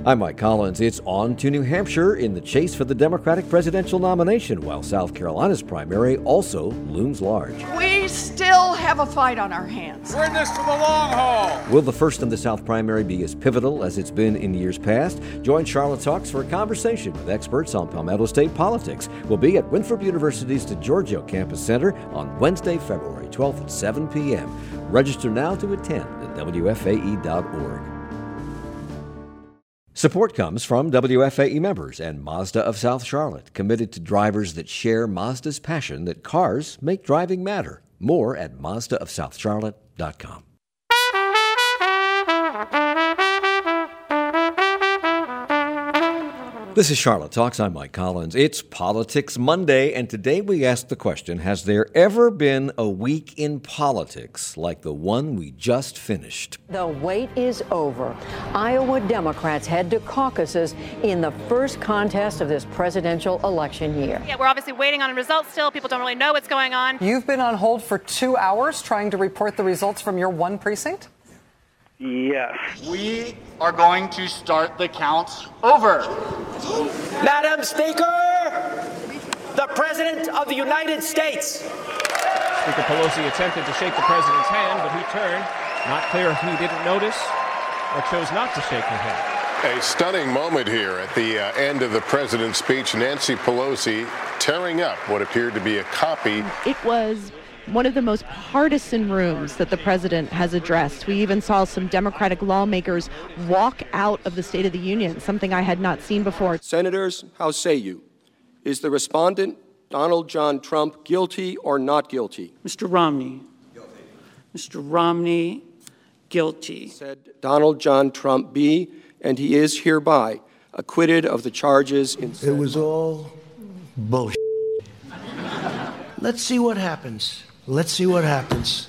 I'm Mike Collins. It's on to New Hampshire in the chase for the Democratic presidential nomination, while South Carolina's primary also looms large. We still have a fight on our hands. We're in this for the long haul. Will the first in the South primary be as pivotal as it's been in years past? Join Charlotte Talks for a conversation with experts on Palmetto State politics. We'll be at Winthrop University's DeGiorgio Campus Center on Wednesday, February 12th at 7 p.m. Register now to attend at WFAE.org. Support comes from WFAE members and Mazda of South Charlotte, committed to drivers that share Mazda's passion that cars make driving matter. More at MazdaofSouthCharlotte.com. This is Charlotte Talks. I'm Mike Collins. It's Politics Monday, and today we ask the question, has there ever been a week in politics like the one we just finished? The wait is over. Iowa Democrats head to caucuses in the first contest of this presidential election year. Yeah, we're obviously waiting on results still. People don't really know what's going on. You've been on hold for 2 hours trying to report the results from your one precinct? Yes. We are going to start the count over. Madam Speaker, the President of the United States. Speaker Pelosi attempted to shake the president's hand, but he turned. Not clear if he didn't notice or chose not to shake the hand. A stunning moment here at the end of the president's speech. Nancy Pelosi tearing up what appeared to be a copy. It was one of the most partisan rooms that the president has addressed. We even saw some Democratic lawmakers walk out of the State of the Union, something I had not seen before. Senators, how say you? Is the respondent, Donald John Trump, guilty or not guilty? Mr. Romney. Guilty. Mr. Romney, guilty. Said Donald John Trump be, and he is hereby acquitted of the charges in It was all bullshit. Let's see what happens. Let's see what happens.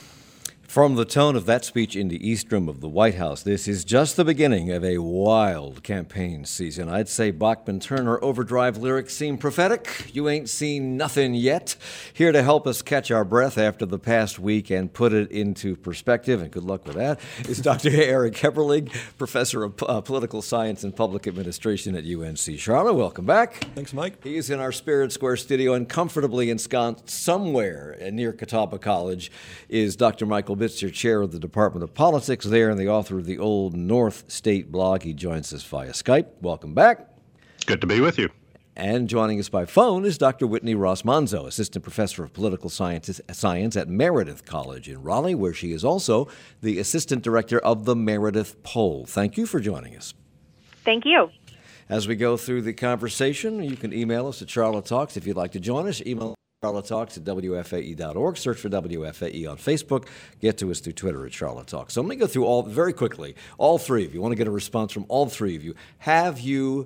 From the tone of that speech in the East Room of the White House, this is just the beginning of a wild campaign season. I'd say Bachman-Turner Overdrive lyrics seem prophetic. You ain't seen nothing yet. Here to help us catch our breath after the past week and put it into perspective, and good luck with that, is Dr. Eric Heberlig, professor of political science and public administration at UNC Charlotte. Welcome back. Thanks, Mike. He is in our Spirit Square studio, and comfortably ensconced somewhere near Catawba College is Dr. Michael Bitzer, chair of the Department of Politics there and the author of the Old North State blog. He joins us via Skype. Welcome back. Good to be with you. And joining us by phone is Dr. Whitney Ross Monzo, assistant professor of political science at Meredith College in Raleigh, where she is also the assistant director of the Meredith Poll. Thank you for joining us. Thank you. As we go through the conversation, you can email us at Charlotte Talks if you'd like to join us. Email Charlotte Talks at WFAE.org. Search for WFAE on Facebook. Get to us through Twitter at Charlotte Talks. So let me go through very quickly, all three of you. I want to get a response from all three of you. Have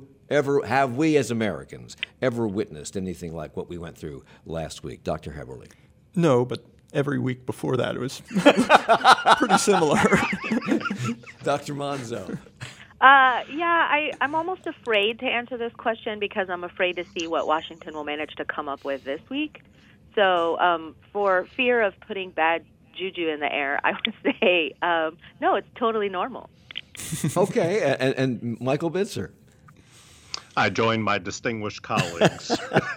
we as Americans ever witnessed anything like what we went through last week? Dr. Heberlig. No, but every week before that it was pretty similar. Dr. Monzo. I'm almost afraid to answer this question because I'm afraid to see what Washington will manage to come up with this week. So for fear of putting bad juju in the air, I would say, no, it's totally normal. Okay, and Michael Bitzer. I join my distinguished colleagues.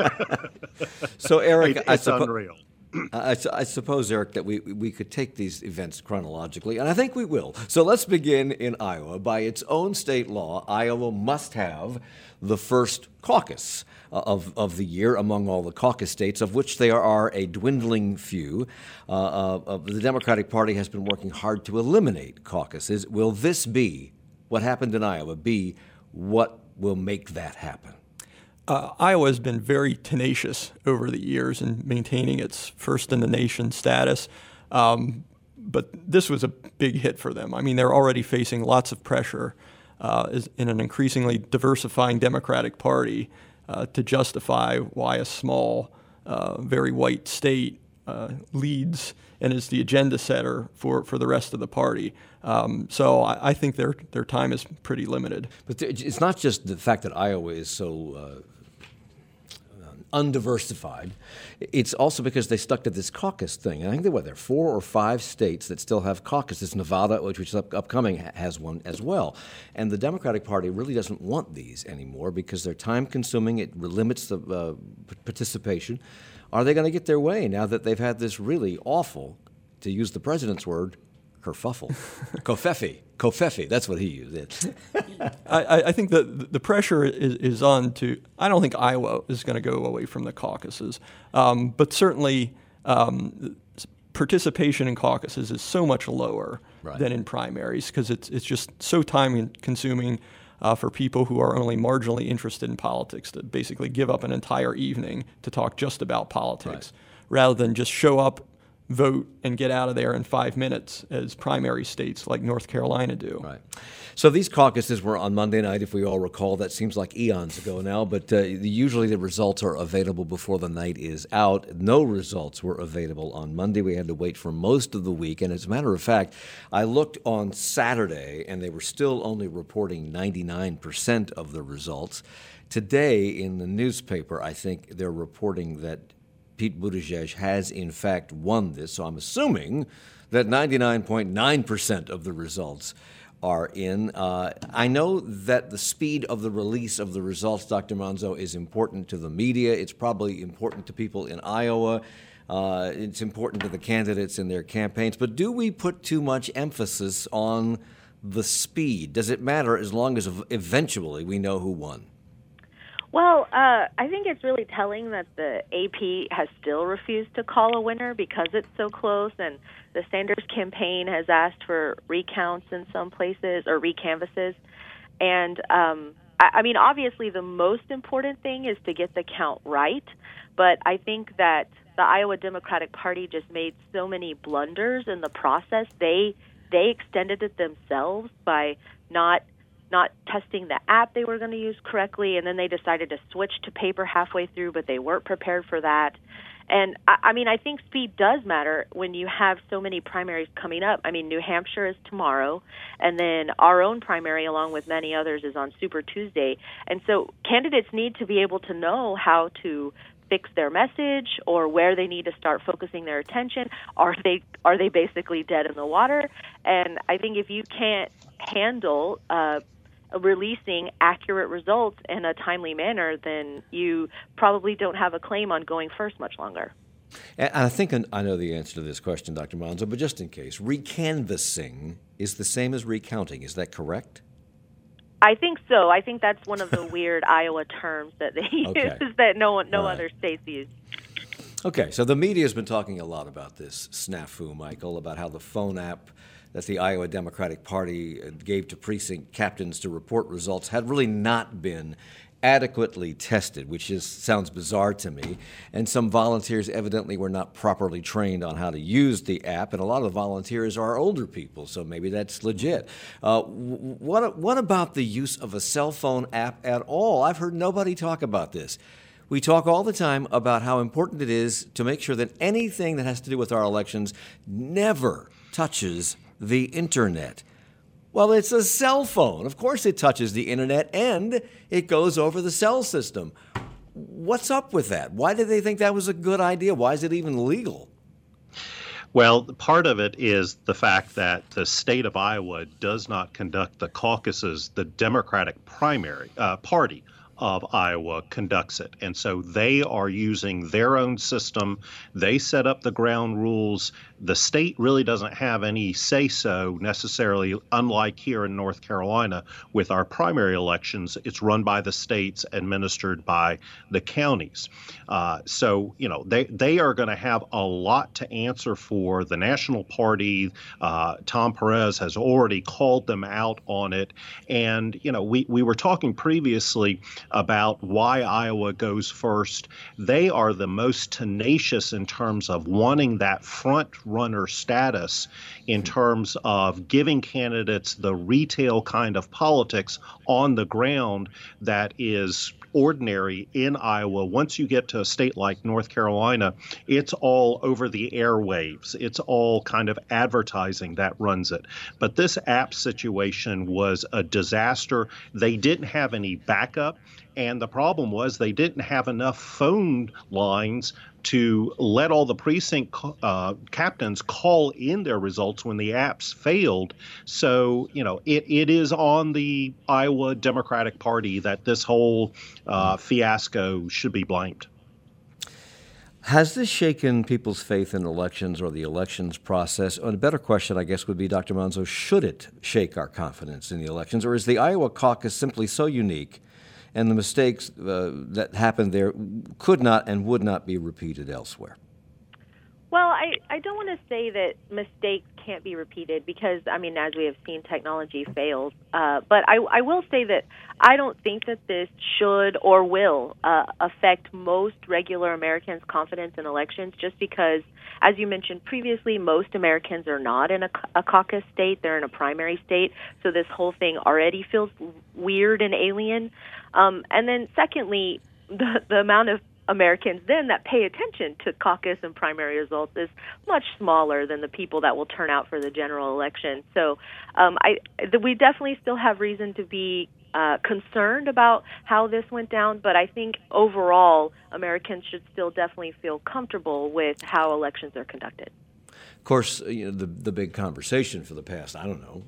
So, Eric, it's unreal. I suppose, Eric, that we could take these events chronologically, and I think we will. So let's begin in Iowa. By its own state law, Iowa must have the first caucus of the year among all the caucus states, of which there are a dwindling few. The Democratic Party has been working hard to eliminate caucuses. Will this be, what happened in Iowa, be what will make that happen? Iowa has been very tenacious over the years in maintaining its first-in-the-nation status, but this was a big hit for them. I mean, they're already facing lots of pressure in an increasingly diversifying Democratic Party to justify why a small, very white state leads and is the agenda setter for the rest of the party. So I think their time is pretty limited. But it's not just the fact that Iowa is so undiversified. It's also because they stuck to this caucus thing. And I think there are 4 or 5 states that still have caucuses. Nevada, which is upcoming, has one as well. And the Democratic Party really doesn't want these anymore because they're time-consuming. It limits the participation. Are they going to get their way now that they've had this really awful, to use the president's word, kerfuffle? Covfefe, that's what he used. I think that the pressure is on to, I don't think Iowa is going to go away from the caucuses, but certainly participation in caucuses is so much lower than in primaries because it's just so time-consuming for people who are only marginally interested in politics to basically give up an entire evening to talk just about politics rather than just show up, vote, and get out of there in 5 minutes as primary states like North Carolina do. Right. So these caucuses were on Monday night, if we all recall. That seems like eons ago now, but usually the results are available before the night is out. No results were available on Monday. We had to wait for most of the week. And as a matter of fact, I looked on Saturday, and they were still only reporting 99% of the results. Today in the newspaper, I think they're reporting that Pete Buttigieg has, in fact, won this. So I'm assuming that 99.9% of the results are in. I know that the speed of the release of the results, Dr. Monzo, is important to the media. It's probably important to people in Iowa. It's important to the candidates in their campaigns. But do we put too much emphasis on the speed? Does it matter as long as eventually we know who won? Well, I think it's really telling that the AP has still refused to call a winner because it's so close, and the Sanders campaign has asked for recounts in some places or recanvasses. And, I mean, obviously the most important thing is to get the count right, but I think that the Iowa Democratic Party just made so many blunders in the process. They extended it themselves by not testing the app they were going to use correctly, and then they decided to switch to paper halfway through, but they weren't prepared for that. And, I mean, I think speed does matter when you have so many primaries coming up. I mean, New Hampshire is tomorrow, and then our own primary, along with many others, is on Super Tuesday. And so candidates need to be able to know how to fix their message or where they need to start focusing their attention. Are they basically dead in the water? And I think if you can't handle releasing accurate results in a timely manner, then you probably don't have a claim on going first much longer. And I think I know the answer to this question, Dr. Monzo, but just in case, recanvassing is the same as recounting. Is that correct? I think so. I think that's one of the weird Iowa terms that they use that no other states use. Okay, so the media has been talking a lot about this snafu, Michael, about how the phone app that the Iowa Democratic Party gave to precinct captains to report results had really not been adequately tested, which sounds bizarre to me. And some volunteers evidently were not properly trained on how to use the app, and a lot of the volunteers are older people, so maybe that's legit. What about the use of a cell phone app at all? I've heard nobody talk about this. We talk all the time about how important it is to make sure that anything that has to do with our elections never touches the internet. Well, it's a cell phone. Of course it touches the internet, and it goes over the cell system. What's up with that? Why did they think that was a good idea? Why is it even legal? Well, part of it is the fact that the state of Iowa does not conduct the caucuses. The Democratic primary party of Iowa conducts it. And so they are using their own system. They set up the ground rules. The state really doesn't have any say-so necessarily, unlike here in North Carolina with our primary elections. It's run by the states, administered by the counties. So, you know, they are going to have a lot to answer for. The National Party, Tom Perez has already called them out on it. And, you know, we were talking previously about why Iowa goes first. They are the most tenacious in terms of wanting that front runner status, in terms of giving candidates the retail kind of politics on the ground that is ordinary in Iowa. Once you get to a state like North Carolina, it's all over the airwaves. It's all kind of advertising that runs it. But this app situation was a disaster. They didn't have any backup. And the problem was they didn't have enough phone lines to let all the precinct captains call in their results when the apps failed. So, it is on the Iowa Democratic Party that this whole fiasco should be blamed. Has this shaken people's faith in elections or the elections process? And a better question, I guess, would be, Dr. Monzo, should it shake our confidence in the elections? Or is the Iowa caucus simply so unique and the mistakes that happened there could not and would not be repeated elsewhere? Well, I don't want to say that mistakes can't be repeated because, as we have seen, technology fails. But I will say that I don't think that this should or will affect most regular Americans' confidence in elections just because, as you mentioned previously, most Americans are not in a caucus state. They're in a primary state. So this whole thing already feels weird and alien. And then secondly, the amount of Americans then that pay attention to caucus and primary results is much smaller than the people that will turn out for the general election. So we definitely still have reason to be concerned about how this went down, but I think overall Americans should still definitely feel comfortable with how elections are conducted. Of course, the big conversation for the past,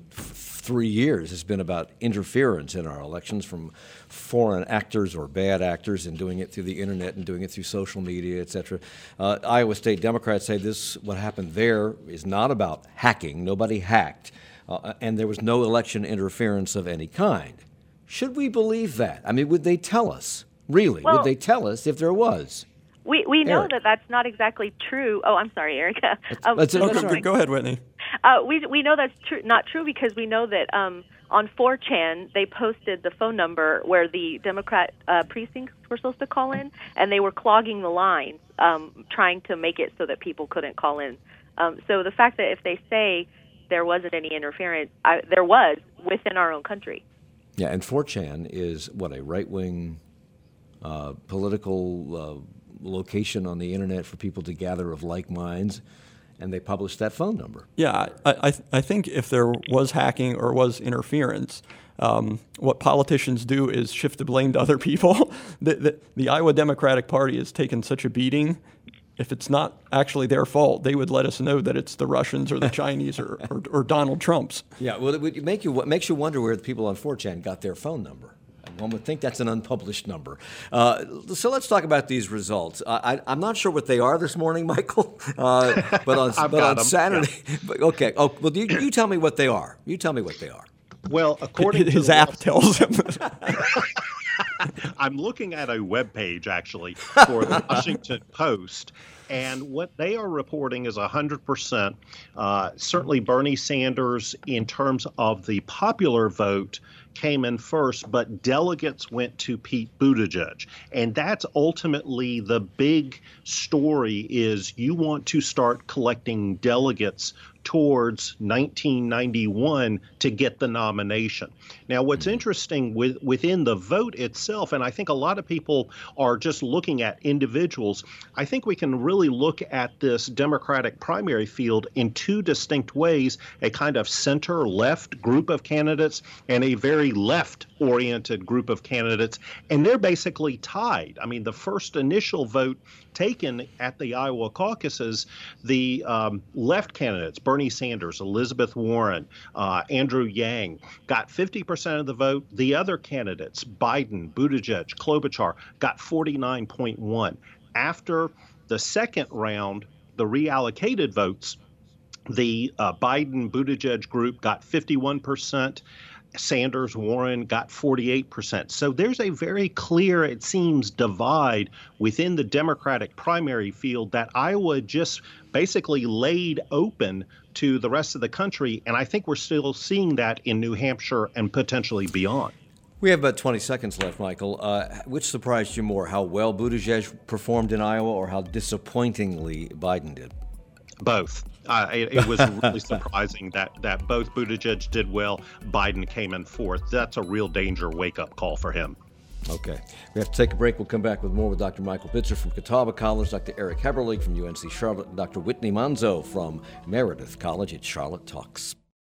3 years has been about interference in our elections from foreign actors or bad actors and doing it through the internet and doing it through social media, et cetera. Iowa State Democrats say what happened there is not about hacking. Nobody hacked, and there was no election interference of any kind. Should we believe that? Would they tell us? Really? Well, would they tell us if there was? We know Eric. that that's not exactly true. Oh, I'm sorry, Erica. Go ahead, Whitney. We know that's not true because we know that on 4chan they posted the phone number where the Democrat precincts were supposed to call in, and they were clogging the lines, trying to make it so that people couldn't call in. So the fact that if they say there wasn't any interference, there was within our own country. Yeah, and 4chan is a right-wing political location on the internet for people to gather of like minds, and they published that phone number. Yeah, I think if there was hacking or was interference, what politicians do is shift the blame to other people. The Iowa Democratic Party has taken such a beating. If it's not actually their fault, they would let us know that it's the Russians or the Chinese or Donald Trump's. Yeah, well, it makes you wonder where the people on 4chan got their phone number. One would think that's an unpublished number. So let's talk about these results. I'm not sure what they are this morning, Michael, but on Saturday. Yeah. Okay. Oh, well, you tell me what they are. You tell me what they are. Well, according to his app tells him. I'm looking at a web page actually for the Washington Post, and what they are reporting is 100%. Certainly, Bernie Sanders, in terms of the popular vote, came in first, but delegates went to Pete Buttigieg. And that's ultimately the big story is you want to start collecting delegates towards 1991 to get the nomination. Now, what's interesting within the vote itself, and I think a lot of people are just looking at individuals, I think we can really look at this Democratic primary field in two distinct ways, a kind of center-left group of candidates and a very left-oriented group of candidates, and they're basically tied. The first initial vote taken at the Iowa caucuses, the left candidates, Bernie Sanders, Elizabeth Warren, Andrew Yang, got 50% of the vote. The other candidates, Biden, Buttigieg, Klobuchar, got 49.1. After the second round, the reallocated votes, the Biden-Buttigieg group got 51%. Sanders, Warren got 48%. So there's a very clear, it seems, divide within the Democratic primary field that Iowa just basically laid open to the rest of the country. And I think we're still seeing that in New Hampshire and potentially beyond. We have about 20 seconds left, Michael. Which surprised you more, how well Buttigieg performed in Iowa or how disappointingly Biden did? Both. It was really surprising that both Buttigieg did well. Biden came in fourth. That's a real danger wake-up call for him. Okay. We have to take a break. We'll come back with more with Dr. Michael Bitzer from Catawba College, Dr. Eric Heberlig from UNC Charlotte, Dr. Whitney Monzo from Meredith College at Charlotte Talks.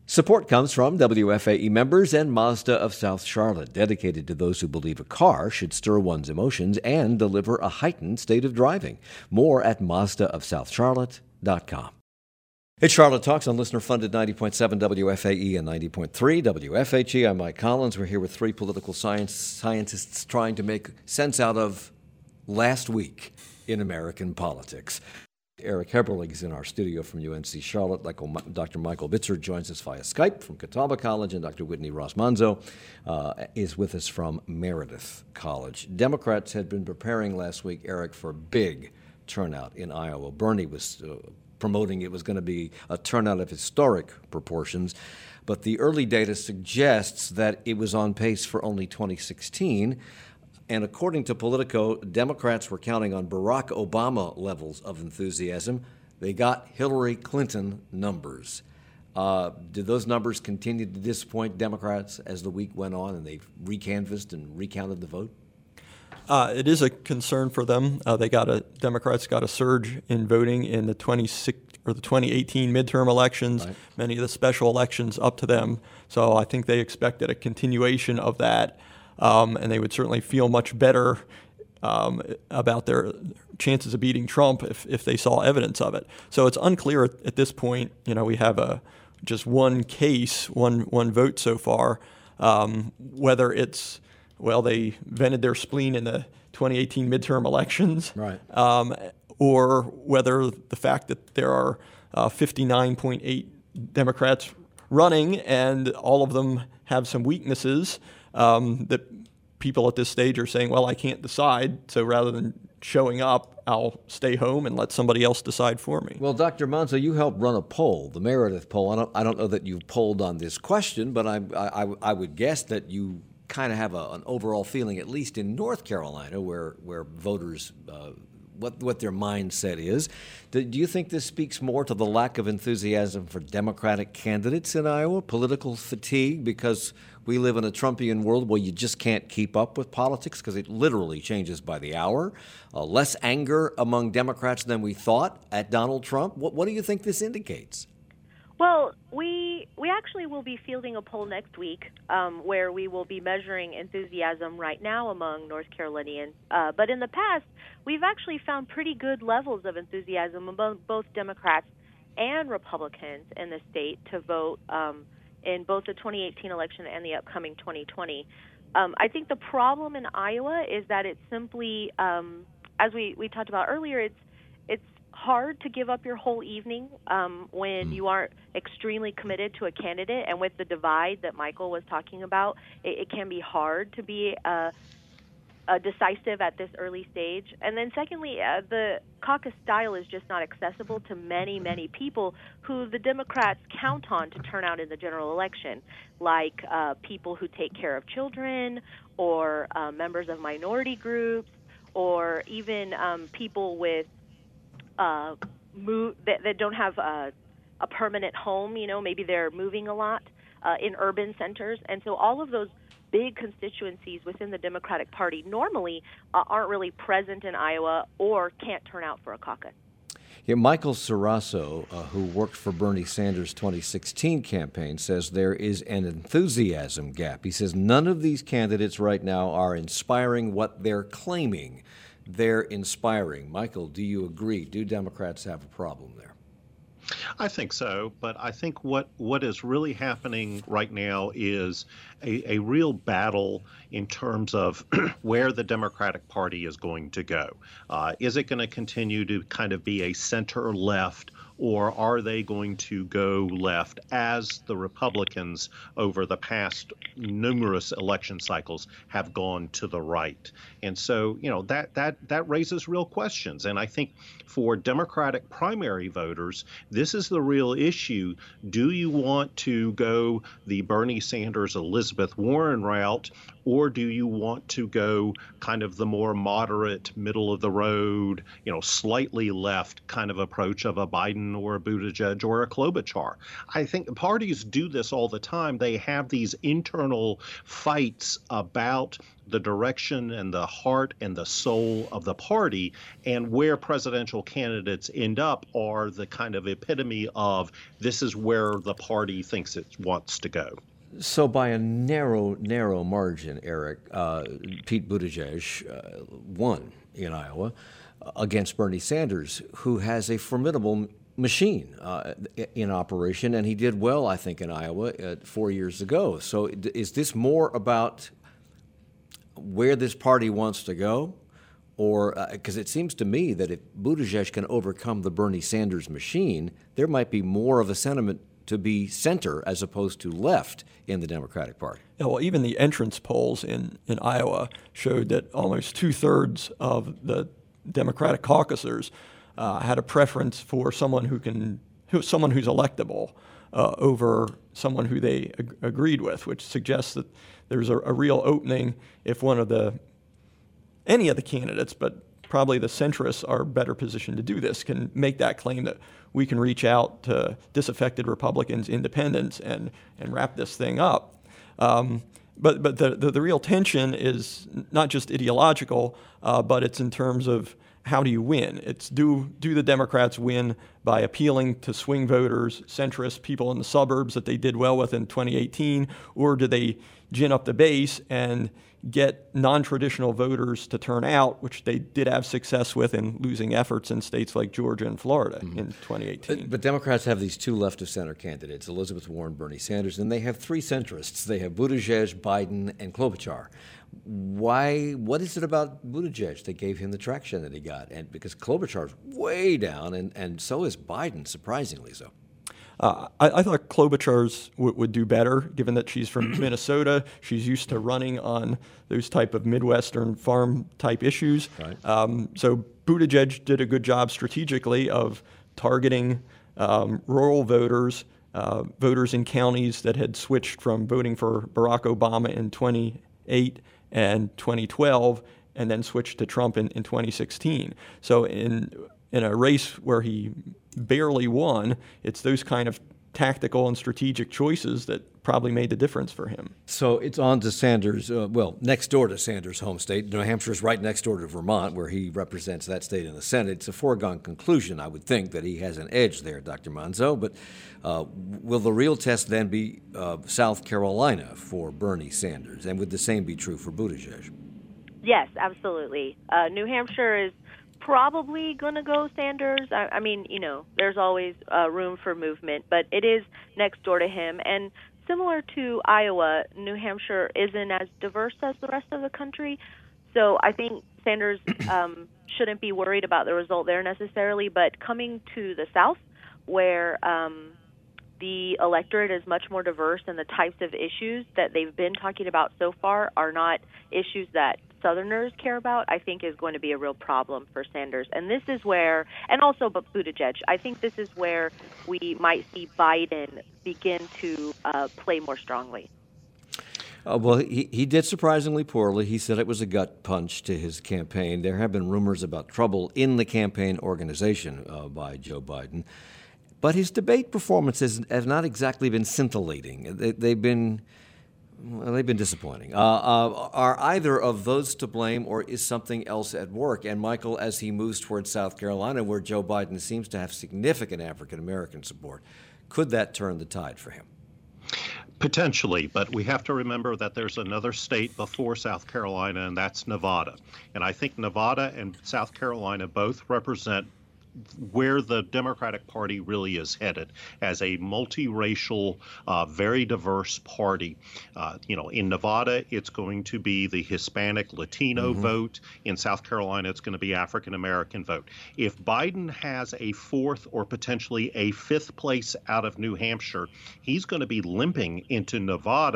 Support comes from WFAE members and Mazda of South Charlotte, dedicated to those who believe a car should stir one's emotions and deliver a heightened state of driving. More at MazdaofSouthCharlotte.com. It's Charlotte Talks on listener-funded 90.7 WFAE and 90.3 WFHE. I'm Mike Collins. We're here with three political scientists trying to make sense out of last week in American politics. Eric Heberling is in our studio from UNC Charlotte. Dr. Michael Bitzer joins us via Skype from Catawba College, and Dr. Whitney Ross-Manzo is with us from Meredith College. Democrats had been preparing last week, Eric, for a big turnout in Iowa. Bernie was promoting it was going to be a turnout of historic proportions, but the early data suggests that it was on pace for only 2016. And according to Politico, Democrats were counting on Barack Obama levels of enthusiasm. They got Hillary Clinton numbers. Did those numbers continue to disappoint Democrats as the week went on and they recanvassed and recounted the vote? It is a concern for them. Democrats got a surge in voting in the 2018 midterm elections, right. Many of the special elections up to them. So I think they expected a continuation of that. And they would certainly feel much better about their chances of beating Trump if they saw evidence of it. So it's unclear at this point. We have just one case, one vote so far, whether it's, they vented their spleen in the 2018 midterm elections, right. Or whether the fact that there are 59.8 Democrats running and all of them have some weaknesses, that people at this stage are saying, I can't decide, so rather than showing up, I'll stay home and let somebody else decide for me. Well, Dr. Manzo, you helped run a poll, the Meredith poll. I don't know that you polled on this question, but I would guess that you kind of have an overall feeling, at least in North Carolina, where voters what their mindset is. Do you think this speaks more to the lack of enthusiasm for Democratic candidates in Iowa, political fatigue, because we live in a Trumpian world where you just can't keep up with politics because it literally changes by the hour? Less anger among Democrats than we thought at Donald Trump? What do you think this indicates? Well, we actually will be fielding a poll next week where we will be measuring enthusiasm right now among North Carolinians. But in the past, we've actually found pretty good levels of enthusiasm among both Democrats and Republicans in the state to vote in both the 2018 election and the upcoming 2020. I think the problem in Iowa is that it's simply, as we talked about earlier, it's hard to give up your whole evening when you aren't extremely committed to a candidate, and with the divide that Michael was talking about, it can be hard to be decisive at this early stage. And then secondly, the caucus style is just not accessible to many, many people who the Democrats count on to turn out in the general election, like people who take care of children, or members of minority groups, or even people with that don't have a permanent home. Maybe they're moving a lot in urban centers. And so all of those big constituencies within the Democratic Party normally aren't really present in Iowa or can't turn out for a caucus. Yeah, Michael Sarasso, who worked for Bernie Sanders' 2016 campaign, says there is an enthusiasm gap. He says none of these candidates right now are inspiring what they're claiming they're inspiring. Michael, do you agree? Do Democrats have a problem there? I think so, but I think what is really happening right now is a real battle in terms of where the Democratic Party is going to go. Is it going to continue to kind of be a center-left, or are they going to go left as the Republicans over the past numerous election cycles have gone to the right? And so, that raises real questions. And I think for Democratic primary voters, this is the real issue. Do you want to go the Bernie Sanders, Elizabeth Elizabeth Warren route, or do you want to go kind of the more moderate, middle of the road, slightly left kind of approach of a Biden or a Buttigieg or a Klobuchar? I think parties do this all the time. They have these internal fights about the direction and the heart and the soul of the party, and where presidential candidates end up are the kind of epitome of this is where the party thinks it wants to go. So by a narrow margin, Eric, Pete Buttigieg won in Iowa against Bernie Sanders, who has a formidable machine in operation, and he did well, I think, in Iowa 4 years ago. So is this more about where this party wants to go? Or because it seems to me that if Buttigieg can overcome the Bernie Sanders machine, there might be more of a sentiment to be center as opposed to left in the Democratic Party. Yeah, well, even the entrance polls in Iowa showed that almost 2/3 of the Democratic caucusers had a preference for someone someone who's electable over someone who they agreed with, which suggests that there's a real opening if any of the candidates, but probably the centrists are better positioned to do this, can make that claim that we can reach out to disaffected Republicans, independents, and wrap this thing up. But the real tension is not just ideological, but it's in terms of how do you win? It's do the Democrats win by appealing to swing voters, centrist people in the suburbs that they did well with in 2018, or do they gin up the base and get non-traditional voters to turn out, which they did have success with in losing efforts in states like Georgia and Florida in 2018. But Democrats have these two left-of-center candidates, Elizabeth Warren, Bernie Sanders, and they have three centrists. They have Buttigieg, Biden, and Klobuchar. What is it about Buttigieg that gave him the traction that he got? And because Klobuchar's way down, and so is Biden, surprisingly so. I thought Klobuchar's would do better, given that she's from Minnesota. She's used to running on those type of Midwestern farm-type issues. Right. So Buttigieg did a good job strategically of targeting rural voters, voters in counties that had switched from voting for Barack Obama in 2008 and 2012, and then switched to Trump in 2016. So in a race where he barely won, it's those kind of tactical and strategic choices that probably made the difference for him. So it's on to Sanders, next door to Sanders' home state. New Hampshire is right next door to Vermont, where he represents that state in the Senate. It's a foregone conclusion, I would think, that he has an edge there, Dr. Monzo. But will the real test then be South Carolina for Bernie Sanders? And would the same be true for Buttigieg? Yes, absolutely. New Hampshire is probably going to go Sanders. I mean, there's always room for movement, but it is next door to him. And similar to Iowa, New Hampshire isn't as diverse as the rest of the country. So I think Sanders shouldn't be worried about the result there necessarily. But coming to the South, where the electorate is much more diverse and the types of issues that they've been talking about so far are not issues that Southerners care about, I think is going to be a real problem for Sanders. And this is where, and also Buttigieg, I think this is where we might see Biden begin to play more strongly. Well, he did surprisingly poorly. He said it was a gut punch to his campaign. There have been rumors about trouble in the campaign organization by Joe Biden. But his debate performances have not exactly been scintillating. They've been disappointing. Are either of those to blame, or is something else at work? And Michael, as he moves towards South Carolina, where Joe Biden seems to have significant African-American support, could that turn the tide for him? Potentially, but we have to remember that there's another state before South Carolina, and that's Nevada. And I think Nevada and South Carolina both represent where the Democratic Party really is headed, as a multiracial, very diverse party. In Nevada, it's going to be the Hispanic Latino vote. In South Carolina, it's going to be African American vote. If Biden has a fourth or potentially a fifth place out of New Hampshire, he's going to be limping into Nevada.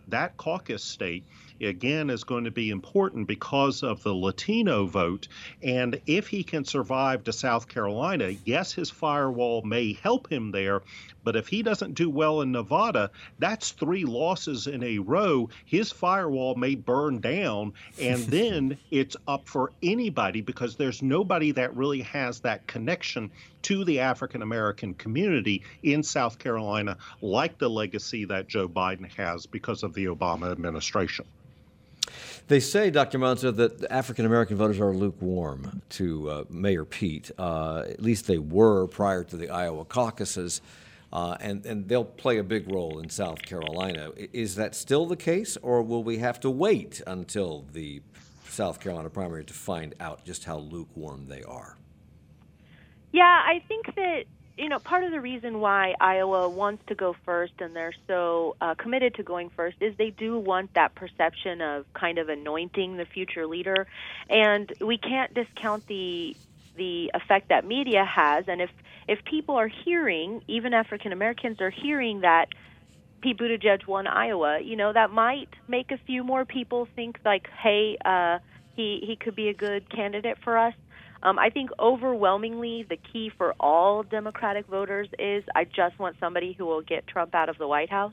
that caucus state, again, is going to be important because of the Latino vote. And if he can survive to South Carolina, yes, his firewall may help him there. But if he doesn't do well in Nevada, that's 3 losses in a row. His firewall may burn down, and then it's up for anybody because there's nobody that really has that connection to the African American community in South Carolina, like the legacy that Joe Biden has because of the Obama administration. They say, Dr. Monzo, that African American voters are lukewarm to Mayor Pete. At least they were prior to the Iowa caucuses. And they'll play a big role in South Carolina. Is that still the case, or will we have to wait until the South Carolina primary to find out just how lukewarm they are? Yeah, I think that, part of the reason why Iowa wants to go first and they're so committed to going first is they do want that perception of kind of anointing the future leader. And we can't discount the effect that media has. And if people are hearing, even African Americans are hearing that Pete Buttigieg won Iowa, that might make a few more people think like, hey, he could be a good candidate for us. I think overwhelmingly the key for all Democratic voters is I just want somebody who will get Trump out of the White House.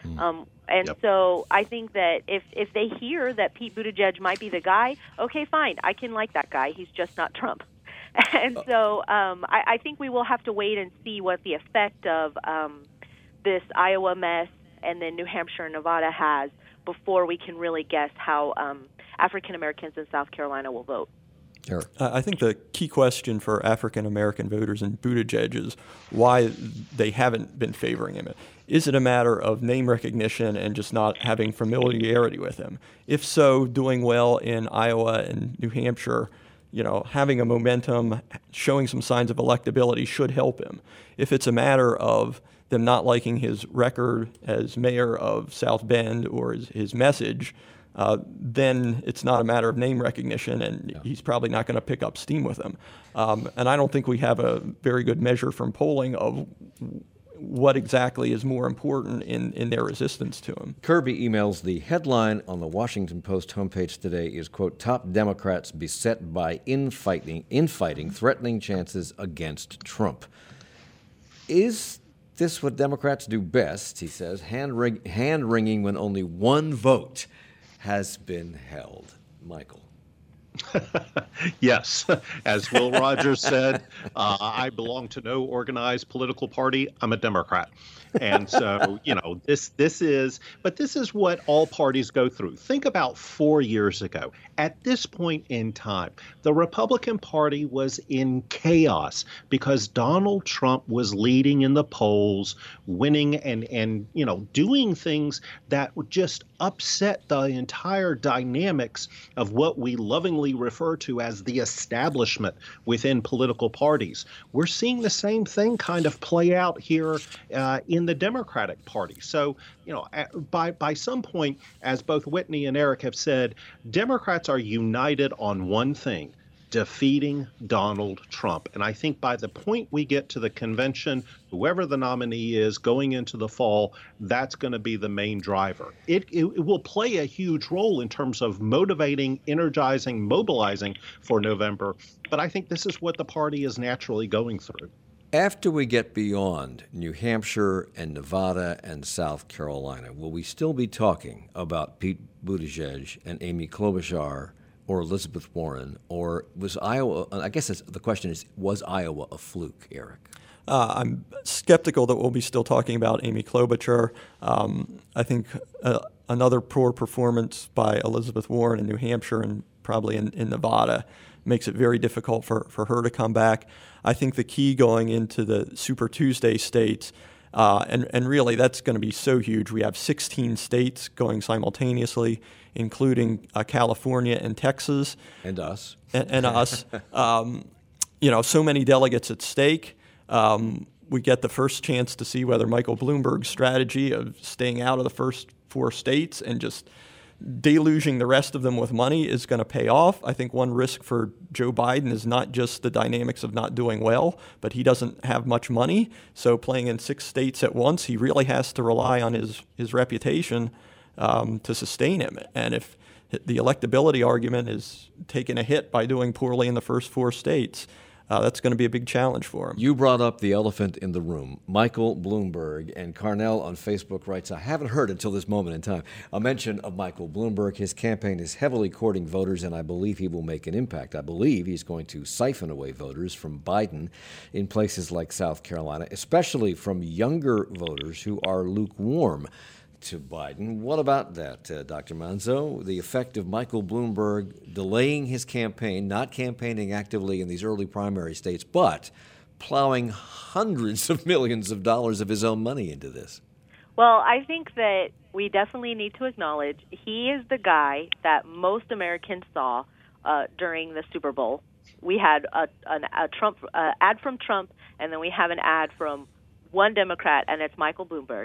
So I think that if they hear that Pete Buttigieg might be the guy, okay, fine, I can like that guy. He's just not Trump. And so I think we will have to wait and see what the effect of this Iowa mess and then New Hampshire and Nevada has before we can really guess how African Americans in South Carolina will vote. Sure. I think the key question for African American voters in Buttigieg is why they haven't been favoring him. Is it a matter of name recognition and just not having familiarity with him? If so, doing well in Iowa and New Hampshire, having a momentum, showing some signs of electability should help him. If it's a matter of them not liking his record as mayor of South Bend or his message, then it's not a matter of name recognition, and he's probably not going to pick up steam with them. And I don't think we have a very good measure from polling of what exactly is more important in their resistance to him. Kirby emails, the headline on the Washington Post homepage today is, quote, top Democrats beset by infighting, threatening chances against Trump. Is this what Democrats do best, he says, hand-wringing when only one vote has been held? Michael. Yes. As Will Rogers said, I belong to no organized political party. I'm a Democrat. And so, this is what all parties go through. Think about 4 years ago. At this point in time, the Republican Party was in chaos because Donald Trump was leading in the polls, winning and doing things that would just upset the entire dynamics of what we lovingly refer to as the establishment within political parties. We're seeing the same thing kind of play out here in the Democratic Party. So, by some point, as both Whitney and Eric have said, Democrats are united on one thing: defeating Donald Trump. And I think by the point we get to the convention, whoever the nominee is going into the fall, that's going to be the main driver. It will play a huge role in terms of motivating, energizing, mobilizing for November. But I think this is what the party is naturally going through. After we get beyond New Hampshire and Nevada and South Carolina, will we still be talking about Pete Buttigieg and Amy Klobuchar or Elizabeth Warren, or was Iowa, I guess the question is, was Iowa a fluke, Eric? I'm skeptical that we'll be still talking about Amy Klobuchar. I think another poor performance by Elizabeth Warren in New Hampshire and probably in Nevada makes it very difficult for her to come back. I think the key going into the Super Tuesday states, and really that's going to be so huge. We have 16 states going simultaneously, including California and Texas. And us. And us. So many delegates at stake. We get the first chance to see whether Michael Bloomberg's strategy of staying out of the first 4 states and just deluging the rest of them with money is going to pay off. I think one risk for Joe Biden is not just the dynamics of not doing well, but he doesn't have much money. So playing in 6 states at once, he really has to rely on his reputation to sustain him. And if the electability argument is taking a hit by doing poorly in the first 4 states, that's going to be a big challenge for him. You brought up the elephant in the room, Michael Bloomberg, and Carnell on Facebook writes, I haven't heard until this moment in time a mention of Michael Bloomberg. His campaign is heavily courting voters, and I believe he will make an impact. I believe he's going to siphon away voters from Biden in places like South Carolina, especially from younger voters who are lukewarm to Biden. What about that, Dr. Manzo? The effect of Michael Bloomberg delaying his campaign, not campaigning actively in these early primary states, but plowing hundreds of millions of dollars of his own money into this. Well, I think that we definitely need to acknowledge he is the guy that most Americans saw during the Super Bowl. We had a Trump ad from Trump, and then we have an ad from one Democrat, and it's Michael Bloomberg.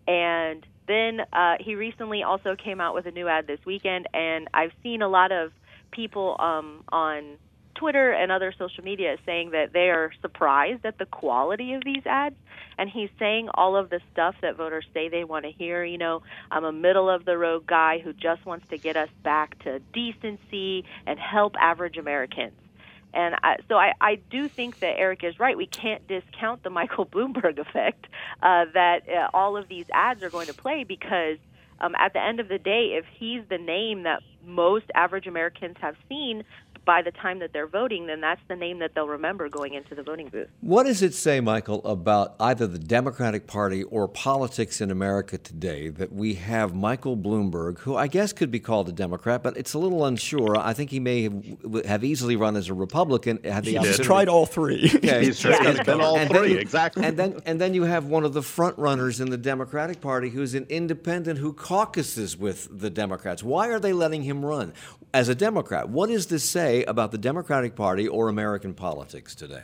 And then he recently also came out with a new ad this weekend, and I've seen a lot of people on Twitter and other social media saying that they are surprised at the quality of these ads. And he's saying all of the stuff that voters say they want to hear. You know, I'm a middle-of-the-road guy who just wants to get us back to decency and help average Americans. And so I do think that Eric is right. We can't discount the Michael Bloomberg effect that all of these ads are going to play, because at the end of the day, if he's the name that most average Americans have seen by the time that they're voting, then that's the name that they'll remember going into the voting booth. What does it say, Michael, about either the Democratic Party or politics in America today that we have Michael Bloomberg, who I guess could be called a Democrat, but it's a little unsure. I think he may have easily run as a Republican. He's tried all three. Okay. He's been all three, exactly. And then you have one of the front runners in the Democratic Party who's an independent who caucuses with the Democrats. Why are they letting him run as a Democrat? What does this say about the Democratic Party or American politics today?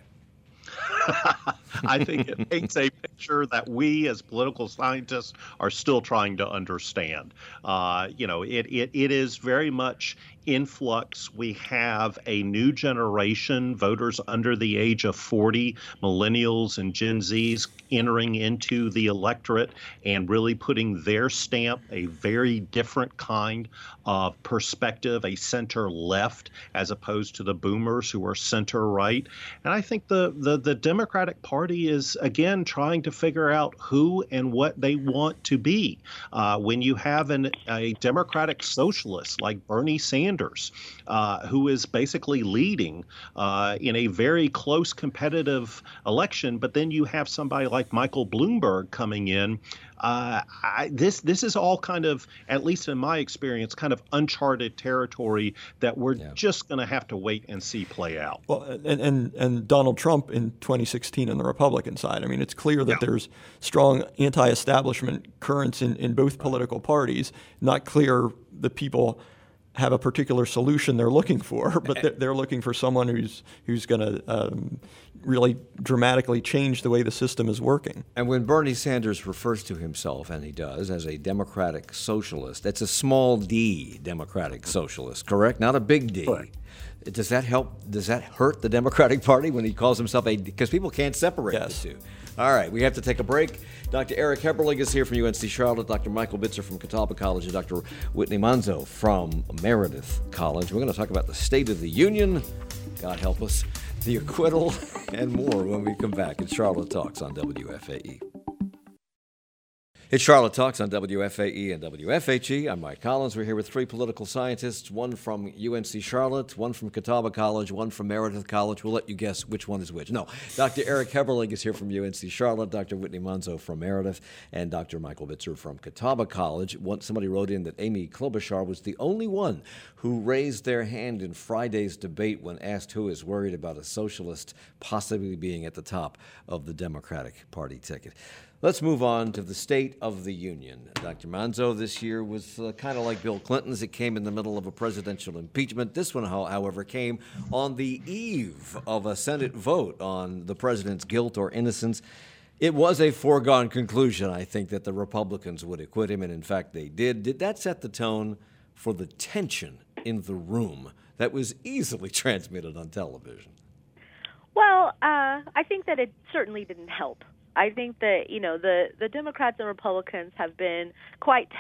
I think it paints a picture that we as political scientists are still trying to understand. It is very much in flux. We have a new generation, voters under the age of 40, millennials and Gen Zs entering into the electorate and really putting their stamp, a very different kind of perspective, a center left as opposed to the boomers who are center right. And I think the Democratic Party is, again, trying to figure out who and what they want to be. When you have a Democratic socialist like Bernie Sanders, who is basically leading in a very close competitive election, but then you have somebody like Michael Bloomberg coming in. This is all kind of, at least in my experience, kind of uncharted territory that we're just going to have to wait and see play out. Well, and Donald Trump in 2016 on the Republican side. I mean, it's clear that there's strong anti-establishment currents in both political parties. Not clear the people have a particular solution they're looking for, but they're looking for someone who's going to really dramatically change the way the system is working. And when Bernie Sanders refers to himself, and he does, as a democratic socialist, it's a small d democratic socialist, correct? Not a big D. Correct. Does that help? Does that hurt the Democratic Party when he calls himself because people can't separate the two? All right, we have to take a break. Dr. Eric Heberlig is here from UNC Charlotte, Dr. Michael Bitzer from Catawba College, and Dr. Whitney Manzo from Meredith College. We're going to talk about the State of the Union, God help us, the acquittal, and more when we come back. It's Charlotte Talks on WFAE. It's Charlotte Talks on WFAE and WFHE. I'm Mike Collins. We're here with three political scientists, one from UNC Charlotte, one from Catawba College, one from Meredith College. We'll let you guess which one is which. No, Dr. Eric Heberlig is here from UNC Charlotte, Dr. Whitney Manzo from Meredith, and Dr. Michael Bitzer from Catawba College. Somebody wrote in that Amy Klobuchar was the only one who raised their hand in Friday's debate when asked who is worried about a socialist possibly being at the top of the Democratic Party ticket. Let's move on to the State of the Union. Dr. Manzo, this year was kind of like Bill Clinton's. It came in the middle of a presidential impeachment. This one, however, came on the eve of a Senate vote on the president's guilt or innocence. It was a foregone conclusion, I think, that the Republicans would acquit him, and in fact they did. Did that set the tone for the tension in the room that was easily transmitted on television? Well, I think that it certainly didn't help. I think that, the Democrats and Republicans have been quite tense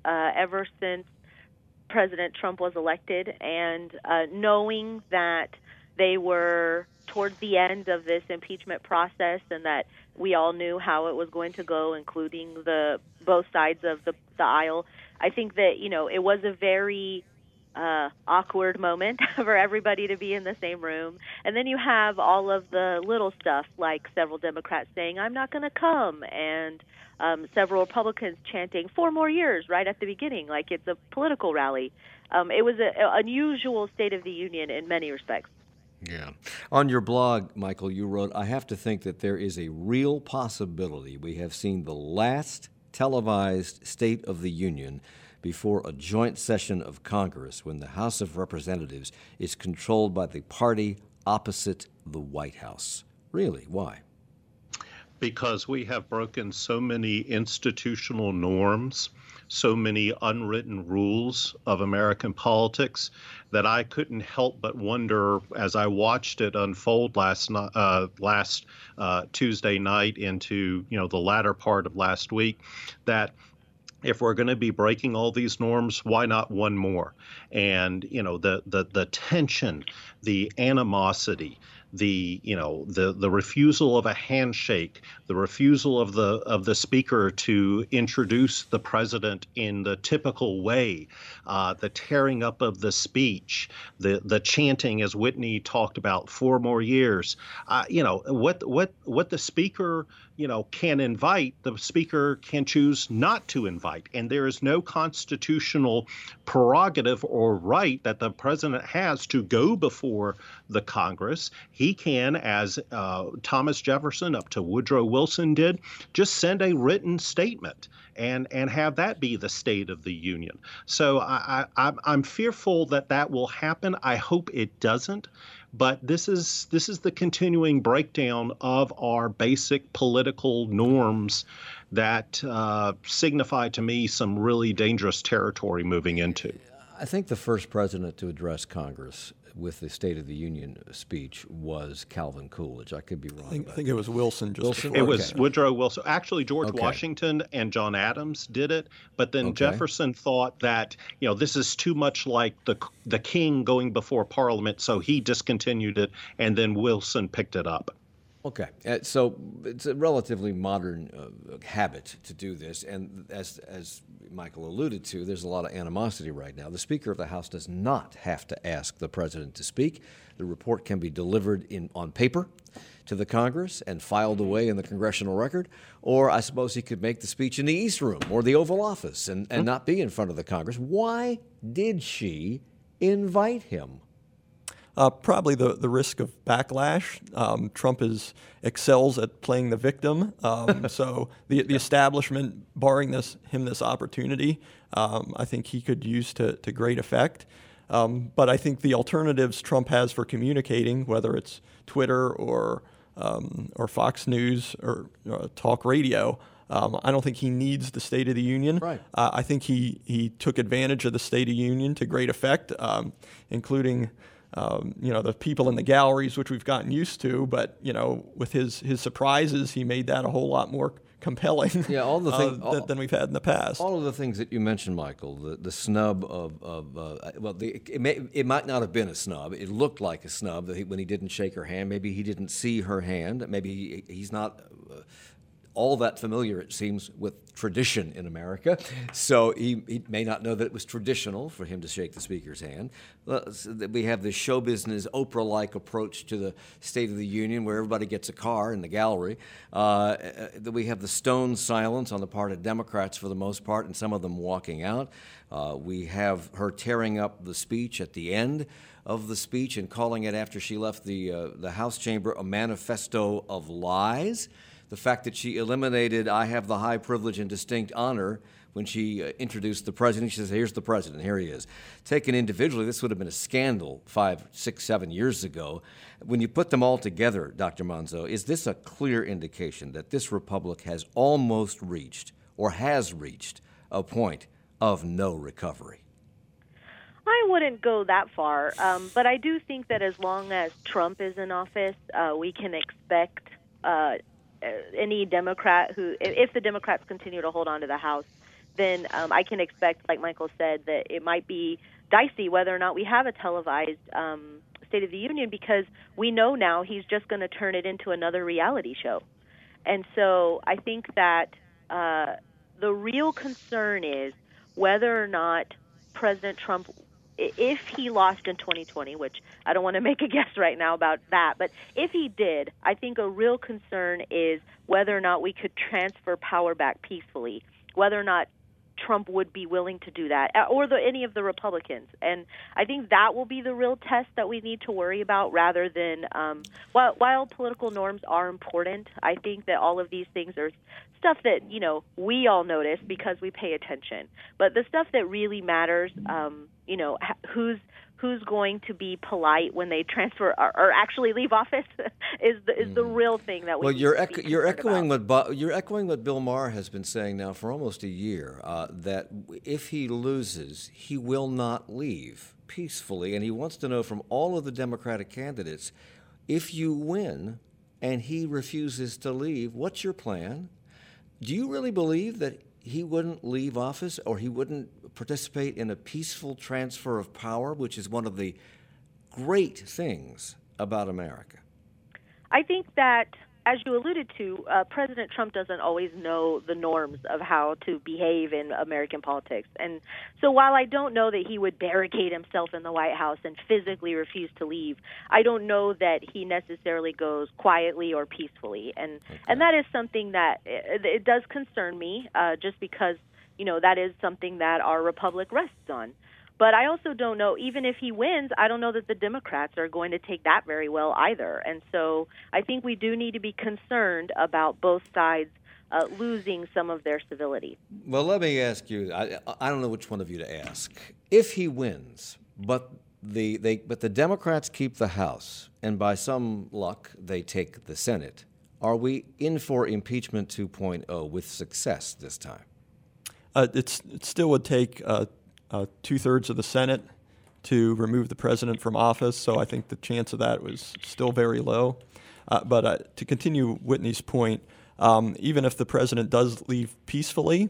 ever since President Trump was elected, and knowing that they were towards the end of this impeachment process and that we all knew how it was going to go, including both sides of the aisle, I think that, it was a very awkward moment for everybody to be in the same room. And then you have all of the little stuff, like several Democrats saying, "I'm not going to come," and several Republicans chanting 4 more years right at the beginning, like it's a political rally. It was an unusual State of the Union in many respects. Yeah. On your blog, Michael, you wrote, "I have to think that there is a real possibility we have seen the last televised State of the Union before a joint session of Congress when the House of Representatives is controlled by the party opposite the White House." Really? Why? Because we have broken so many institutional norms, so many unwritten rules of American politics, that I couldn't help but wonder, as I watched it unfold last Tuesday night into the latter part of last week, that if we're going to be breaking all these norms, why not one more? And the tension, the animosity, the refusal of a handshake, the refusal of the speaker to introduce the president in the typical way, the tearing up of the speech, the chanting, as Whitney talked about, 4 more years. What the speaker can invite, the speaker can choose not to invite, and there is no constitutional prerogative or right that the president has to go before the Congress. He can, as Thomas Jefferson up to Woodrow Wilson did, just send a written statement and have that be the State of the Union. So I'm fearful that will happen. I hope it doesn't. But this is the continuing breakdown of our basic political norms that signify to me some really dangerous territory moving into. I think the first president to address Congress with the State of the Union speech was Calvin Coolidge. I could be wrong. I think it was Wilson. It was Woodrow Wilson. Actually, George Washington and John Adams did it, but then Jefferson thought that this is too much like the king going before Parliament, so he discontinued it, and then Wilson picked it up. Okay, so it's a relatively modern habit to do this, and as Michael alluded to, there's a lot of animosity right now. The Speaker of the House does not have to ask the President to speak. The report can be delivered on paper to the Congress and filed away in the Congressional Record, or I suppose he could make the speech in the East Room or the Oval Office and not be in front of the Congress. Why did she invite him? Probably the risk of backlash. Trump excels at playing the victim, so the establishment barring him this opportunity, I think he could use to great effect. But I think the alternatives Trump has for communicating, whether it's Twitter or Fox News or talk radio, I don't think he needs the State of the Union. Right. I think he took advantage of the State of the Union to great effect, including the people in the galleries, which we've gotten used to, but with his surprises, he made that a whole lot more compelling. Yeah, all the things than we've had in the past. All of the things that you mentioned, Michael, the snub it might not have been a snub. It looked like a snub when he didn't shake her hand. Maybe he didn't see her hand. Maybe he's not all that familiar, it seems, with tradition in America. So he may not know that it was traditional for him to shake the Speaker's hand. We have this show business, Oprah-like approach to the State of the Union where everybody gets a car in the gallery. We have the stone silence on the part of Democrats for the most part, and some of them walking out. We have her tearing up the speech at the end of the speech and calling it, after she left the House chamber, a manifesto of lies. The fact that she eliminated "I have the high privilege and distinct honor" when she introduced the president. She says, "Here's the president, here he is." Taken individually, this would have been a scandal 5, 6, 7 years ago. When you put them all together, Dr. Monzo, is this a clear indication that this republic has almost reached, or has reached, a point of no recovery? I wouldn't go that far, but I do think that as long as Trump is in office, we can expect any Democrat if the Democrats continue to hold on to the House, then I can expect, like Michael said, that it might be dicey whether or not we have a televised State of the Union, because we know now he's just going to turn it into another reality show. And so I think that the real concern is whether or not President Trump, if he lost in 2020, which I don't want to make a guess right now about that, but if he did, I think a real concern is whether or not we could transfer power back peacefully, whether or not Trump would be willing to do that, or any of the Republicans. And I think that will be the real test that we need to worry about, rather than, while political norms are important, I think that all of these things are stuff that, we all notice because we pay attention. But the stuff that really matters, who's going to be polite when they transfer or actually leave office is the real thing that we. Well, you're echoing what Bill Maher has been saying now for almost a year, that if he loses, he will not leave peacefully, and he wants to know from all of the Democratic candidates, if you win and he refuses to leave, what's your plan? Do you really believe that he wouldn't leave office, or he wouldn't participate in a peaceful transfer of power, which is one of the great things about America? I think that, as you alluded to, President Trump doesn't always know the norms of how to behave in American politics. And so while I don't know that he would barricade himself in the White House and physically refuse to leave, I don't know that he necessarily goes quietly or peacefully. And that is something that it does concern me, just because, that is something that our republic rests on. But I also don't know, even if he wins, I don't know that the Democrats are going to take that very well either. And so I think we do need to be concerned about both sides losing some of their civility. Well, let me ask you, I don't know which one of you to ask. If he wins, but the Democrats keep the House, and by some luck they take the Senate, are we in for impeachment 2.0 with success this time? It still would take 2/3 of the Senate to remove the president from office, so I think the chance of that was still very low. But to continue Whitney's point, even if the president does leave peacefully,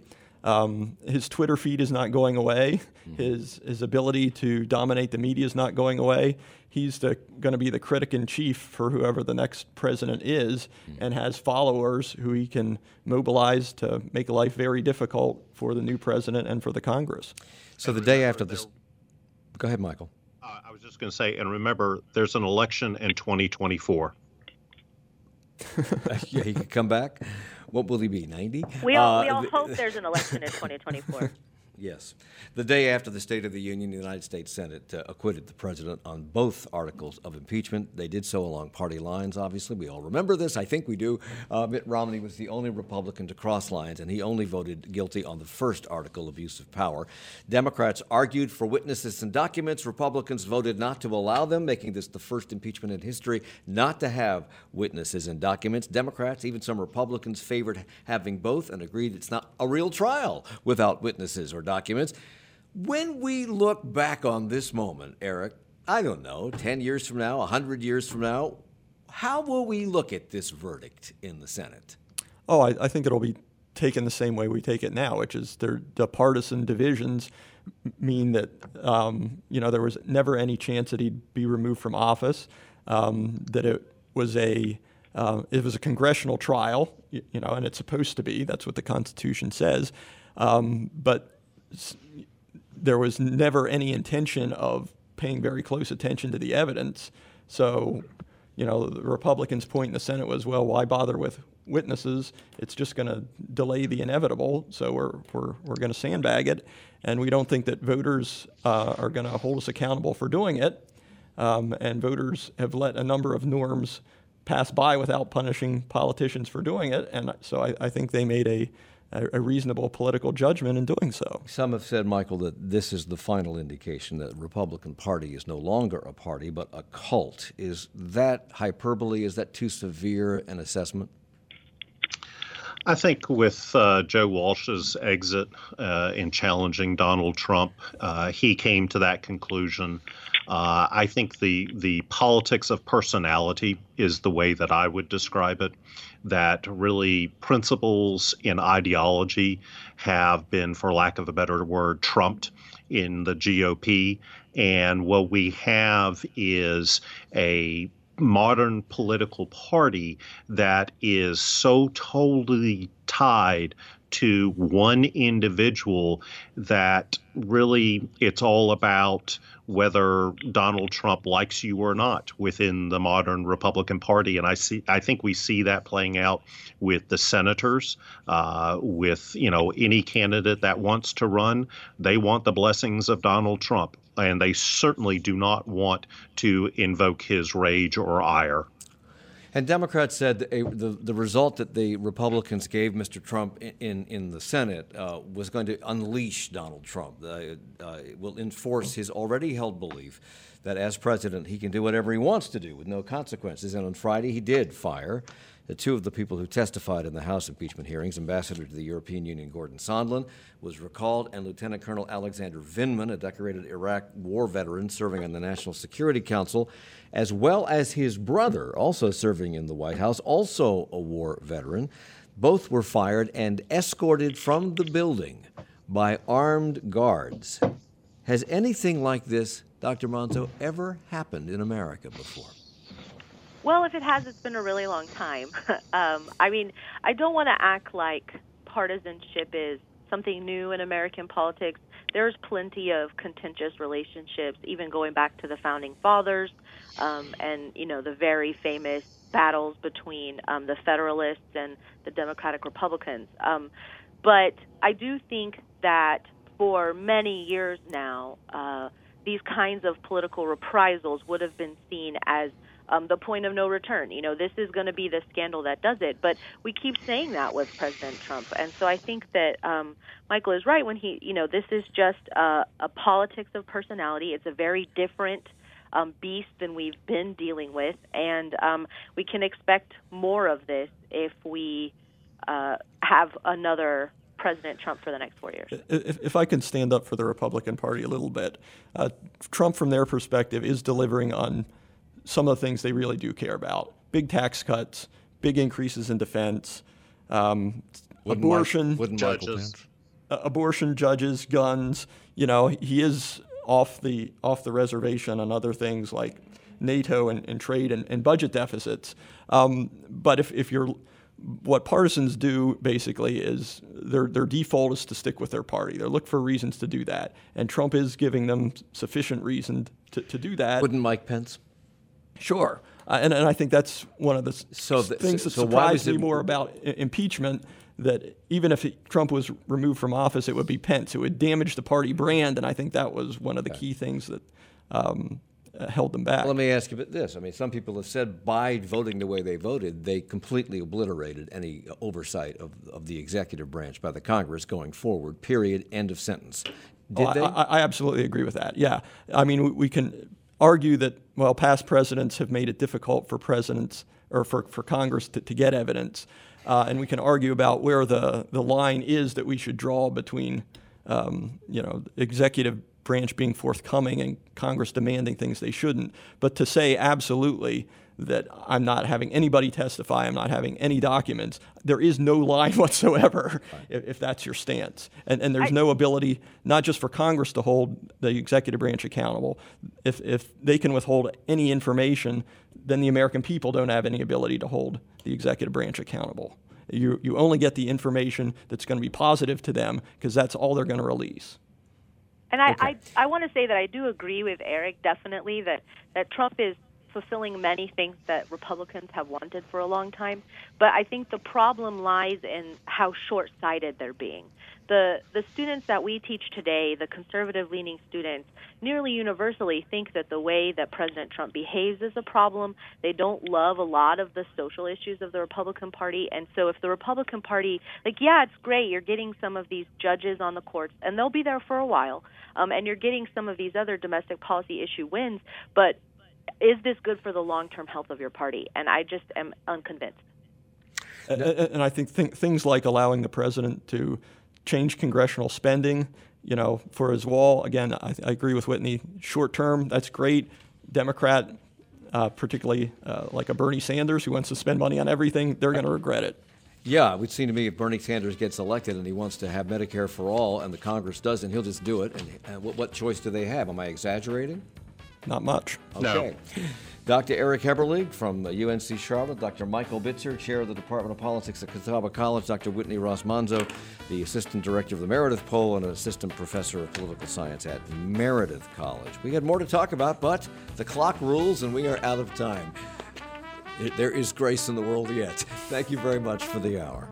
his Twitter feed is not going away. His ability to dominate the media is not going away. He's going to be the critic in chief for whoever the next president is, and has followers who he can mobilize to make life very difficult for the new president and for the Congress. So the day after this, go ahead, Michael. I was just going to say, and remember, there's an election in 2024. Yeah, he could come back. What will he be, 90? We all hope there's an election in 2024. Yes. The day after the State of the Union, the United States Senate acquitted the president on both articles of impeachment. They did so along party lines, obviously. We all remember this. I think we do. Mitt Romney was the only Republican to cross lines, and he only voted guilty on the first article, abuse of power. Democrats argued for witnesses and documents. Republicans voted not to allow them, making this the first impeachment in history not to have witnesses and documents. Democrats, even some Republicans, favored having both and agreed it's not a real trial without witnesses or documents. When we look back on this moment, Eric, I don't know, 10 years from now, 100 years from now, how will we look at this verdict in the Senate? Oh, I think it'll be taken the same way we take it now, which is the partisan divisions mean that there was never any chance that he'd be removed from office, that it was a congressional trial, and it's supposed to be. That's what the Constitution says. But there was never any intention of paying very close attention to the evidence. So, the Republicans' point in the Senate was, well, why bother with witnesses? It's just going to delay the inevitable. So we're going to sandbag it, and we don't think that voters are going to hold us accountable for doing it. And voters have let a number of norms pass by without punishing politicians for doing it, and so I think they made a reasonable political judgment in doing so. Some have said, Michael, that this is the final indication that the Republican Party is no longer a party, but a cult. Is that hyperbole? Is that too severe an assessment? I think with Joe Walsh's exit in challenging Donald Trump, he came to that conclusion. I think the politics of personality is the way that I would describe it, that really principles in ideology have been, for lack of a better word, trumped in the GOP. And what we have is a modern political party that is so totally tied to one individual that really it's all about whether Donald Trump likes you or not within the modern Republican Party. And I think we see that playing out with the senators, with any candidate that wants to run. They want the blessings of Donald Trump, and they certainly do not want to invoke his rage or ire. And Democrats said that the result that the Republicans gave Mr. Trump in the Senate was going to unleash Donald Trump. It will enforce his already held belief that as president he can do whatever he wants to do with no consequences. And on Friday he did fire two of the people who testified in the House impeachment hearings. Ambassador to the European Union Gordon Sondland was recalled, and Lieutenant Colonel Alexander Vindman, a decorated Iraq war veteran serving on the National Security Council, as well as his brother, also serving in the White House, also a war veteran. Both were fired and escorted from the building by armed guards. Has anything like this, Dr. Monzo, ever happened in America before? Well, if it has, it's been a really long time. I don't want to act like partisanship is something new in American politics. There's plenty of contentious relationships, even going back to the Founding Fathers, and the very famous battles between the Federalists and the Democratic Republicans. But I do think that for many years now, these kinds of political reprisals would have been seen as the point of no return. This is going to be the scandal that does it. But we keep saying that with President Trump. And so I think that Michael is right when this is just a politics of personality. It's a very different beast than we've been dealing with. And we can expect more of this if we have another President Trump for the next 4 years. If I can stand up for the Republican Party a little bit, Trump, from their perspective, is delivering on some of the things they really do care about. Big tax cuts, big increases in defense, abortion, abortion, judges, guns. He is off the reservation on other things like NATO and trade and budget deficits. But if you're what partisans do basically is their default is to stick with their party. They look for reasons to do that. And Trump is giving them sufficient reason to do that. Wouldn't Mike Pence? Sure. And I think that's one of the things that surprised me more about impeachment, that even if Trump was removed from office, it would be Pence. It would damage the party brand, and I think that was one of the key things that held them back. Well, let me ask you about this. Some people have said by voting the way they voted, they completely obliterated any oversight of the executive branch by the Congress going forward, period, end of sentence. Did they? I absolutely agree with that, yeah. We can argue that, past presidents have made it difficult for presidents or for Congress to get evidence. And we can argue about where the line is that we should draw between, executive branch being forthcoming and Congress demanding things they shouldn't. But to say absolutely that I'm not having anybody testify, I'm not having any documents, there is no line whatsoever if that's your stance. And there's no ability, not just for Congress to hold the executive branch accountable. If they can withhold any information, then the American people don't have any ability to hold the executive branch accountable. You only get the information that's going to be positive to them because that's all they're going to release. And I want to say that I do agree with Eric, definitely, that Trump is fulfilling many things that Republicans have wanted for a long time. But I think the problem lies in how short-sighted they're being. The students that we teach today, the conservative-leaning students, nearly universally think that the way that President Trump behaves is a problem. They don't love a lot of the social issues of the Republican Party. And so if the Republican Party, it's great, you're getting some of these judges on the courts, and they'll be there for a while, and you're getting some of these other domestic policy issue wins, but is this good for the long-term health of your party? And I just am unconvinced. And I think things like allowing the president to change congressional spending, for his wall. Again, I agree with Whitney. Short term, that's great. Democrat, particularly like a Bernie Sanders who wants to spend money on everything, they're going to regret it. Yeah, it would seem to me if Bernie Sanders gets elected and he wants to have Medicare for all and the Congress doesn't, he'll just do it. And what choice do they have? Am I exaggerating? Not much. Okay. No. Dr. Eric Heberlig from UNC Charlotte, Dr. Michael Bitzer, Chair of the Department of Politics at Catawba College, Dr. Whitney Ross Monzo, the Assistant Director of the Meredith Poll and an Assistant Professor of Political Science at Meredith College. We had more to talk about, but the clock rules and we are out of time. There is grace in the world yet. Thank you very much for the hour.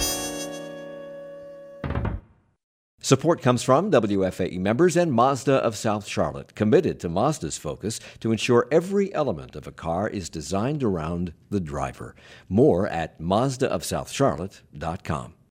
Support comes from WFAE members and Mazda of South Charlotte, committed to Mazda's focus to ensure every element of a car is designed around the driver. More at MazdaofSouthCharlotte.com.